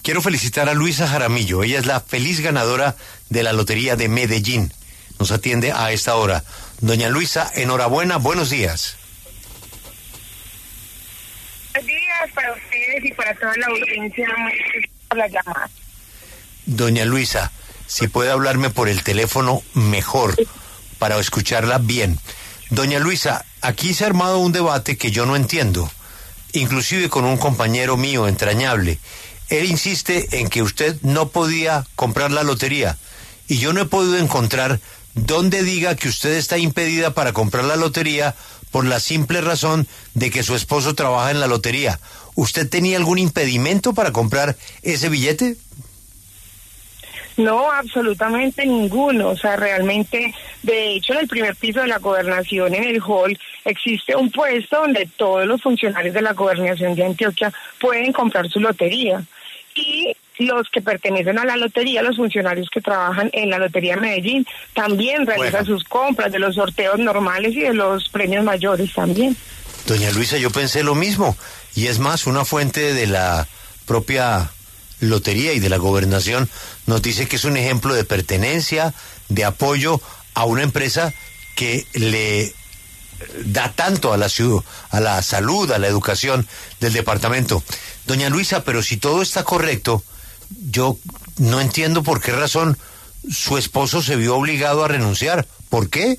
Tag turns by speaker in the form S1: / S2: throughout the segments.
S1: Quiero felicitar a Luisa Jaramillo. Ella es la feliz ganadora de la Lotería de Medellín. Nos atiende a esta hora. Doña Luisa, enhorabuena, buenos días.
S2: Buenos días para ustedes y para toda la audiencia. Muchas gracias por la llamada.
S1: Doña Luisa, si puede hablarme por el teléfono mejor, para escucharla bien. Doña Luisa, aquí se ha armado un debate que yo no entiendo, inclusive con un compañero mío entrañable. Él insiste en que usted no podía comprar la lotería, y yo no he podido encontrar dónde diga que usted está impedida para comprar la lotería por la simple razón de que su esposo trabaja en la lotería. ¿Usted tenía algún impedimento para comprar ese billete?
S2: No, absolutamente ninguno. O sea, realmente, de hecho, en el primer piso de la gobernación, en el hall, existe un puesto donde todos los funcionarios de la gobernación de Antioquia pueden comprar su lotería. Y los que pertenecen a la lotería, los funcionarios que trabajan en la Lotería de Medellín, también realizan sus compras de los sorteos normales y de los premios mayores también.
S1: Doña Luisa, yo pensé lo mismo. Y es más, una fuente de la propia lotería y de la gobernación nos dice que es un ejemplo de pertenencia, de apoyo a una empresa que le da tanto a la ciudad, a la salud, a la educación del departamento. Doña Luisa, pero si todo está correcto, yo no entiendo por qué razón su esposo se vio obligado a renunciar. ¿Por qué?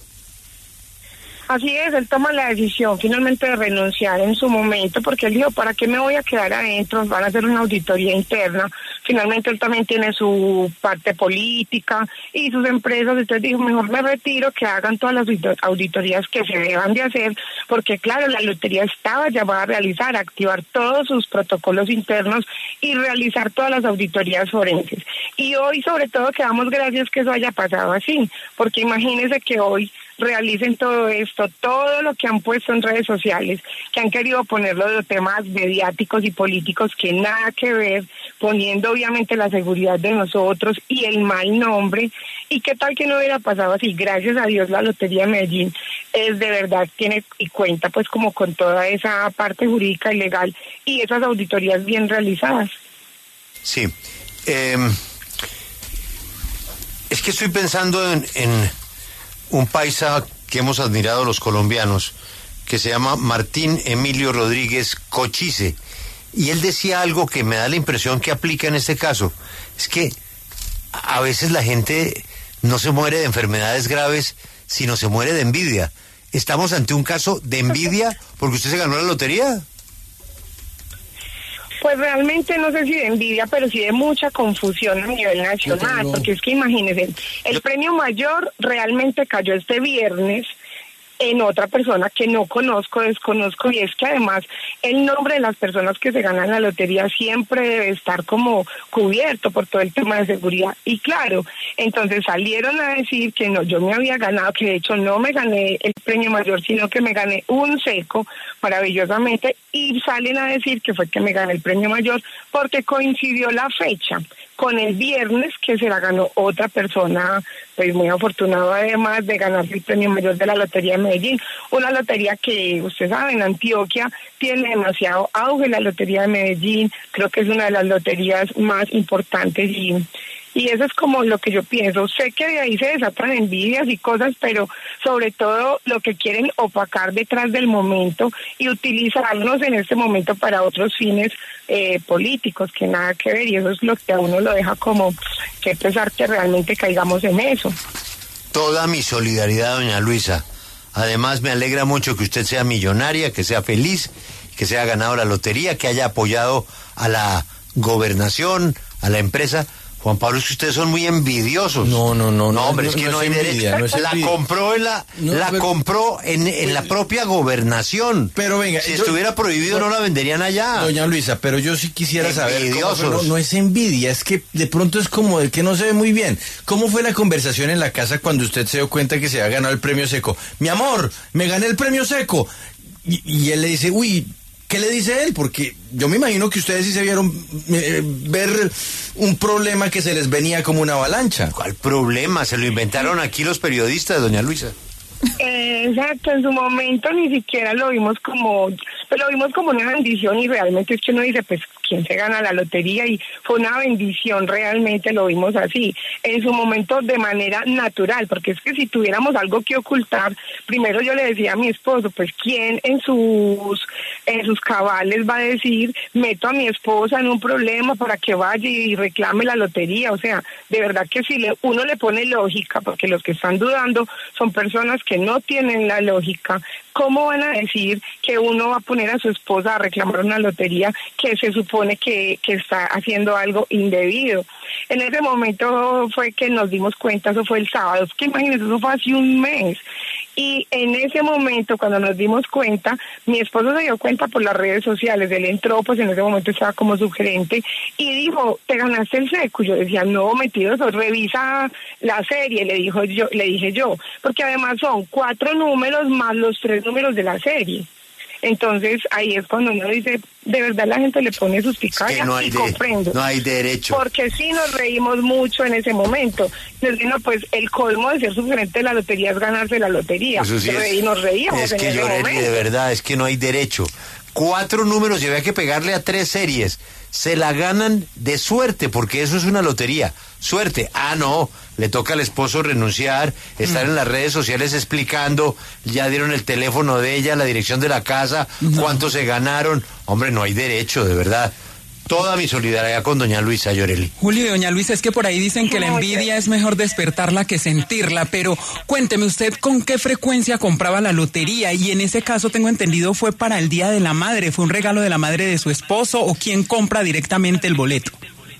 S2: Así es, él toma la decisión finalmente de renunciar en su momento, porque él dijo, ¿para qué me voy a quedar adentro? Van a hacer una auditoría interna. Finalmente él también tiene su parte política y sus empresas, entonces dijo, mejor me retiro, que hagan todas las auditorías que se deban de hacer, porque claro, la lotería estaba llamada a realizar, a activar todos sus protocolos internos y realizar todas las auditorías forenses. Y hoy sobre todo que damos gracias que eso haya pasado así, porque imagínense que hoy realicen todo esto, todo lo que han puesto en redes sociales, que han querido ponerlo de temas mediáticos y políticos que nada que ver, poniendo obviamente la seguridad de nosotros y el mal nombre, y qué tal que no hubiera pasado así. Gracias a Dios la Lotería de Medellín es de verdad, tiene y cuenta pues como con toda esa parte jurídica y legal y esas auditorías bien realizadas.
S1: Sí, es que estoy pensando en un paisa que hemos admirado los colombianos, que se llama Martín Emilio Rodríguez Cochise, y él decía algo que me da la impresión que aplica en este caso. Es que a veces la gente no se muere de enfermedades graves, sino se muere de envidia. ¿Estamos ante un caso de envidia porque usted se ganó la lotería?
S2: Pues realmente no sé si de envidia, pero sí de mucha confusión a nivel nacional, porque es que imagínense, el premio mayor realmente cayó este viernes en otra persona que no conozco, desconozco, y es que además el nombre de las personas que se ganan la lotería siempre debe estar como cubierto por todo el tema de seguridad. Y claro, entonces salieron a decir que no, yo me había ganado, que de hecho no me gané el premio mayor, sino que me gané un seco, maravillosamente, y salen a decir que fue que me gané el premio mayor porque coincidió la fecha con el viernes que se la ganó otra persona, pues muy afortunado además de ganarse el premio mayor de la Lotería de Medellín, una lotería que usted sabe, en Antioquia tiene demasiado auge. La Lotería de Medellín creo que es una de las loterías más importantes y eso es como lo que yo pienso. Sé que de ahí se desatan envidias y cosas, pero sobre todo lo que quieren opacar detrás del momento y utilizarnos en este momento para otros fines políticos que nada que ver, y eso es lo que a uno lo deja como que pesar que realmente caigamos en eso.
S1: Toda mi solidaridad, doña Luisa. Además me alegra mucho que usted sea millonaria, que sea feliz, que se haya ganado la lotería, que haya apoyado a la gobernación, a la empresa. Juan Pablo, es que ustedes son muy envidiosos.
S3: No,
S1: hombre, es que no hay derecho. La compró en la propia gobernación.
S3: Pero venga,
S1: si estuviera prohibido no la venderían allá.
S3: Doña Luisa, pero yo sí quisiera saber.
S1: Envidiosos.
S3: No es envidia, es que de pronto es como el que no se ve muy bien. ¿Cómo fue la conversación en la casa cuando usted se dio cuenta que se había ganado el premio seco? Mi amor, me gané el premio seco. Y él le dice, uy, ¿qué le dice él? Porque yo me imagino que ustedes sí se vieron ver un problema que se les venía como una avalancha.
S1: ¿Cuál problema? Se lo inventaron aquí los periodistas, doña Luisa.
S2: Exacto, en su momento ni siquiera lo vimos como una bendición, y realmente es que uno dice, pues quién se gana la lotería, y fue una bendición, realmente lo vimos así, en su momento de manera natural, porque es que si tuviéramos algo que ocultar, primero yo le decía a mi esposo, pues quién en sus cabales va a decir, meto a mi esposa en un problema para que vaya y reclame la lotería. O sea, de verdad que si uno le pone lógica, porque los que están dudando son personas que no tienen la lógica, ¿cómo van a decir que uno va a poner a su esposa a reclamar una lotería que se supone que está haciendo algo indebido? En ese momento fue que nos dimos cuenta, eso fue el sábado, es que imagínense, eso fue hace un mes. Y en ese momento, cuando nos dimos cuenta, mi esposo se dio cuenta por las redes sociales, él entró, pues en ese momento estaba como subgerente, y dijo, ¿te ganaste el seco? Yo decía, no, mentiroso, revisa la serie, le dije yo, porque además son 4 números más los 3 números de la serie. Entonces ahí es cuando uno dice, de verdad la gente le pone suspicacia, y comprendo.
S1: No hay derecho.
S2: Porque sí nos reímos mucho en ese momento. Nos dijo, pues el colmo de ser subgerente de la lotería es ganarse la lotería.
S1: Eso sí
S2: y nos reíamos
S1: es
S2: en
S1: que
S2: ese momento.
S1: De verdad, es que no hay derecho. 4 números y había que pegarle a 3 series. Se la ganan de suerte, porque eso es una lotería. Suerte. Ah, no, le toca al esposo renunciar, estar en las redes sociales explicando, ya dieron el teléfono de ella, la dirección de la casa, cuánto se ganaron. Hombre, no hay derecho, de verdad. Toda mi solidaridad con doña Luisa Llorelli.
S4: Julio y doña Luisa, es que por ahí dicen que la envidia es mejor despertarla que sentirla, pero cuénteme usted con qué frecuencia compraba la lotería, y en ese caso tengo entendido fue para el Día de la Madre, fue un regalo de la madre de su esposo, o quién compra directamente el boleto.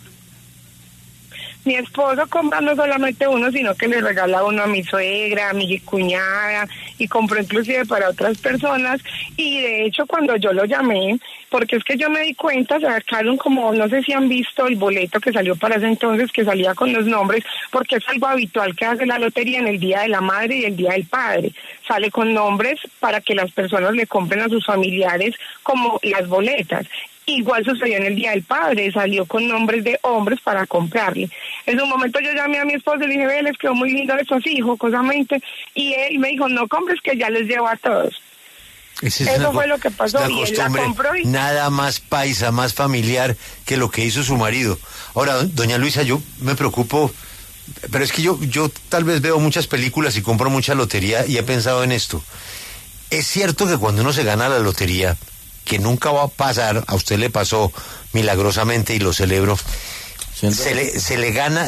S2: Mi esposo compra no solamente uno, sino que le regala uno a mi suegra, a mi cuñada, y compró inclusive para otras personas. Y de hecho cuando yo lo llamé, porque es que yo me di cuenta, sacaron como, no sé si han visto el boleto que salió para ese entonces, que salía con los nombres, porque es algo habitual que hace la lotería en el Día de la Madre y el Día del Padre. Sale con nombres para que las personas le compren a sus familiares como las boletas. Igual sucedió en el Día del Padre, salió con nombres de hombres para comprarle. En un momento yo llamé a mi esposo y le dije, ve, les quedó muy lindo eso así, jocosamente, y él me dijo, no compres, que ya les llevo a todos. Eso fue lo que pasó, y él la compró.
S1: Nada más paisa, más familiar que lo que hizo su marido. Ahora, doña Luisa, yo me preocupo, pero es que yo tal vez veo muchas películas y compro mucha lotería y he pensado en esto. Es cierto que cuando uno se gana la lotería, que nunca va a pasar, a usted le pasó milagrosamente y lo celebro, se le gana,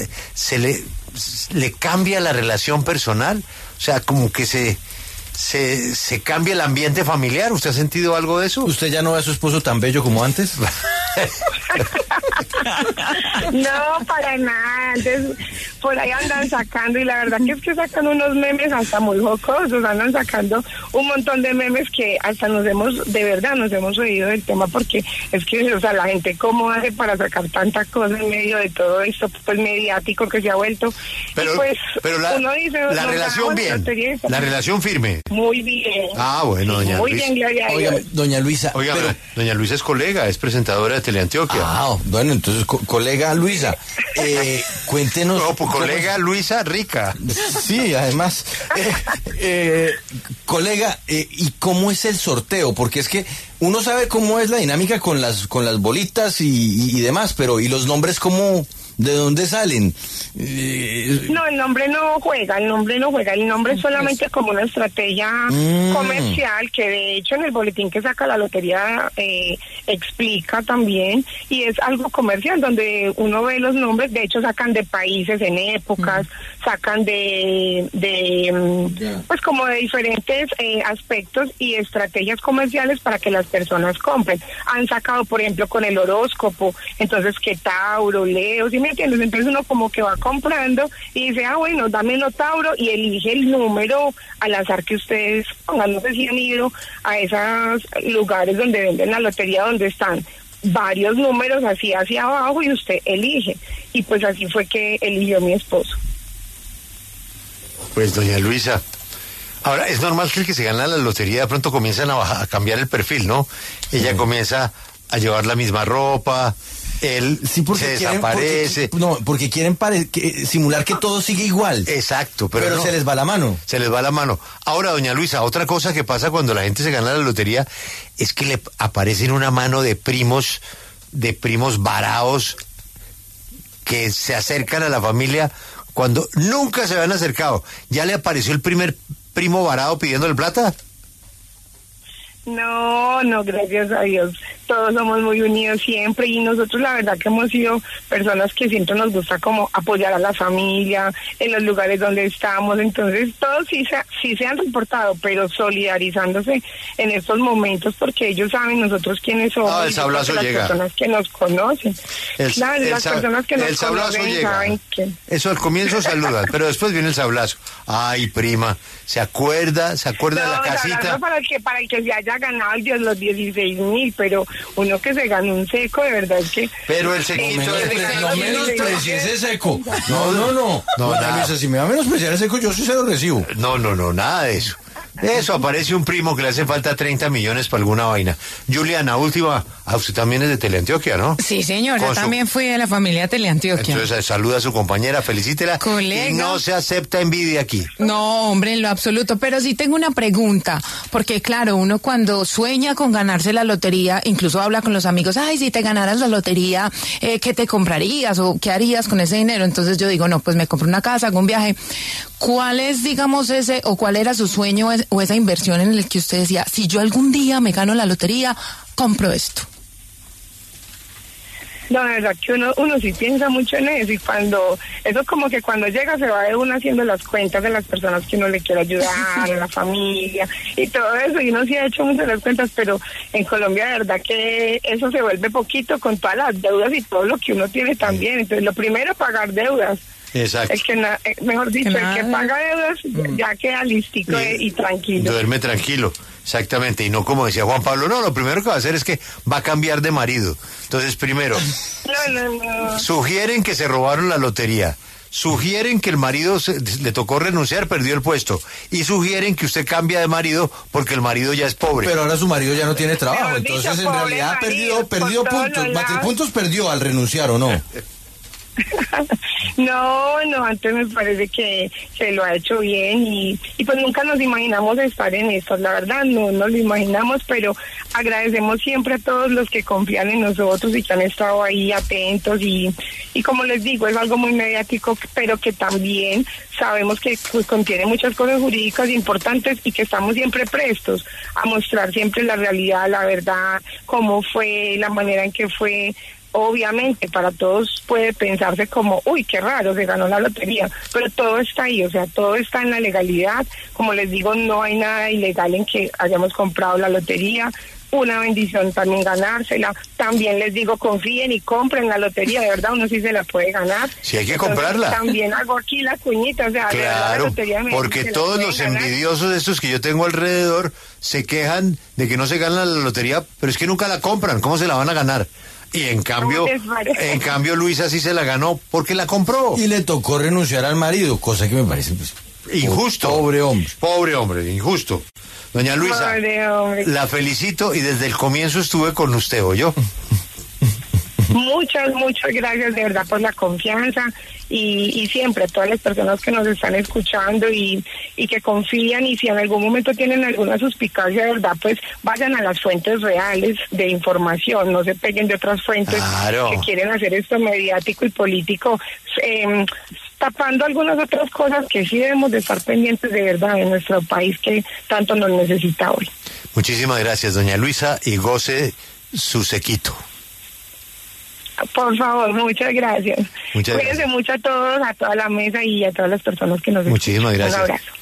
S1: le cambia la relación personal, o sea, como que se cambia el ambiente familiar. ¿Usted ha sentido algo de eso?
S3: ¿Usted ya no ve a su esposo tan bello como antes?
S2: No, para nada. Antes por ahí andan sacando, y la verdad que es que sacan unos memes hasta muy jocosos, andan sacando un montón de memes que hasta nos hemos reído del tema, porque es que, o sea, la gente cómo hace para sacar tanta cosa en medio de todo esto, pues mediático que se ha vuelto.
S1: Pero,
S2: y pues,
S1: pero
S2: uno dice,
S1: la relación bien, la relación firme.
S2: Muy bien.
S1: Ah, bueno, doña
S2: muy
S1: Luisa.
S2: Muy bien, Gloria.
S3: Oiga, doña Luisa.
S1: Oiga, pero doña Luisa es colega, es presentadora de Teleantioquia.
S3: Ah, bueno, entonces, colega Luisa, cuéntenos...
S1: No, pues colega Luisa Rica.
S3: Sí, además. Colega, ¿y cómo es el sorteo? Porque es que uno sabe cómo es la dinámica con las bolitas y demás, pero ¿y los nombres cómo... ¿De dónde salen?
S2: No, el nombre no juega, el nombre es solamente como una estrategia comercial, que de hecho en el boletín que saca la lotería explica también, y es algo comercial donde uno ve los nombres. De hecho sacan de países en épocas, sacan de pues como de diferentes aspectos y estrategias comerciales para que las personas compren. Han sacado, por ejemplo, con el horóscopo, entonces que Tauro, Leo, ¿sí me entiendes? Entonces uno como que va comprando y dice, bueno, dámelo Tauro, y elige el número al azar que ustedes pongan. No sé si han ido a esos lugares donde venden la lotería, donde están varios números así hacia abajo y usted elige. Y pues así fue que eligió mi esposo.
S1: Pues doña Luisa, ahora es normal que el que se gana la lotería de pronto comienzan a cambiar el perfil, ¿no? Ella comienza a llevar la misma ropa, él se desaparece.
S3: Porque quieren simular que todo sigue igual.
S1: Exacto, pero no,
S3: se les va la mano.
S1: Se les va la mano. Ahora, doña Luisa, otra cosa que pasa cuando la gente se gana la lotería es que le aparecen una mano de primos de primos varaos que se acercan a la familia cuando nunca se habían acercado? ¿Ya le apareció el primer primo varado pidiéndole plata?
S2: No, gracias a Dios. Todos somos muy unidos siempre y nosotros la verdad que hemos sido personas que siempre nos gusta como apoyar a la familia en los lugares donde estamos. Entonces todos sí se han reportado, pero solidarizándose en estos momentos porque ellos saben nosotros quiénes somos.
S1: No, el sablazo llega.
S2: Las personas que nos conocen. Las personas que nos conocen saben que...
S1: Eso al comienzo saludan, pero después viene el sablazo. Ay, prima, ¿se acuerda de la casita?
S2: Para el que se haya ganado los 16,000, pero uno que se ganó un seco, de verdad es que...
S1: Pero el sequito...
S3: No menosprecie ese seco. No, Luisa, si me va a menospreciar ese seco, yo sí se lo recibo.
S1: No, nada de eso. Eso, aparece un primo que le hace falta 30 millones para alguna vaina. Juliana, última, usted también es de Teleantioquia, ¿no?
S5: Sí, señor, yo también fui de la familia Teleantioquia.
S1: Entonces saluda a su compañera, felicítela.
S5: Colega.
S1: Y no se acepta envidia aquí.
S5: No, hombre, en lo absoluto, pero sí tengo una pregunta, porque claro, uno cuando sueña con ganarse la lotería, incluso habla con los amigos, ay, si te ganaras la lotería, ¿qué te comprarías o qué harías con ese dinero? Entonces yo digo, no, pues me compro una casa, hago un viaje. ¿Cuál es, digamos, cuál era su sueño o esa inversión en el que usted decía, si yo algún día me gano la lotería, compro esto?
S2: No, de verdad que uno sí piensa mucho en eso y eso como que cuando llega se va de uno haciendo las cuentas de las personas que uno le quiere ayudar, a la familia y todo eso, y uno sí ha hecho muchas las cuentas, pero en Colombia de verdad que eso se vuelve poquito con todas las deudas y todo lo que uno tiene también. Entonces lo primero, pagar deudas.
S1: Exacto.
S2: Mejor dicho, el que paga deudas ya queda listico y tranquilo.
S1: Duerme tranquilo, exactamente, y no como decía Juan Pablo, no, lo primero que va a hacer es que va a cambiar de marido. Entonces, primero,
S2: no.
S1: Sugieren que se robaron la lotería, sugieren que el marido le tocó renunciar, perdió el puesto, y sugieren que usted cambia de marido porque el marido ya es pobre.
S3: Pero ahora su marido ya no tiene trabajo,
S2: Mejor
S3: entonces
S2: dicho,
S3: en realidad ha perdido puntos, puntos perdió al renunciar, ¿o no?
S2: No, antes me parece que lo ha hecho bien y pues nunca nos imaginamos estar en esto, la verdad no lo imaginamos, pero agradecemos siempre a todos los que confían en nosotros y que han estado ahí atentos y como les digo, es algo muy mediático, pero que también sabemos que pues contiene muchas cosas jurídicas importantes y que estamos siempre prestos a mostrar siempre la realidad, la verdad, cómo fue, la manera en que fue. Obviamente para todos puede pensarse como, uy, qué raro, se ganó la lotería, pero todo está ahí, o sea, todo está en la legalidad. Como les digo, no hay nada ilegal en que hayamos comprado la lotería. Una bendición también ganársela. También les digo, confíen y compren la lotería, de verdad uno sí se la puede ganar.
S1: Sí, hay que comprarla.
S2: También hago aquí la cuñita, o sea,
S1: claro,
S2: de verdad, la lotería
S1: porque todos los envidiosos de estos que yo tengo alrededor se quejan de que no se ganan la lotería, pero es que nunca la compran, ¿cómo se la van a ganar? Y en cambio Luisa sí se la ganó porque la compró.
S3: Y le tocó renunciar al marido, cosa que me parece pues,
S1: injusto.
S3: Pobre
S1: hombre, injusto. Doña Luisa, la felicito y desde el comienzo estuve con usted, ¿oyó?
S2: Muchas gracias de verdad por la confianza y siempre a todas las personas que nos están escuchando y que confían, y si en algún momento tienen alguna suspicacia de verdad, pues vayan a las fuentes reales de información, no se peguen de otras fuentes que quieren hacer esto mediático y político, tapando algunas otras cosas que sí debemos de estar pendientes de verdad en nuestro país que tanto nos necesita hoy.
S1: Muchísimas gracias, doña Luisa, y goce su sequito.
S2: Por favor, muchas gracias.
S1: Cuídense
S2: mucho a todos, a toda la mesa y a todas las personas que nos escuchan.
S1: Muchísimas gracias.
S2: Un abrazo.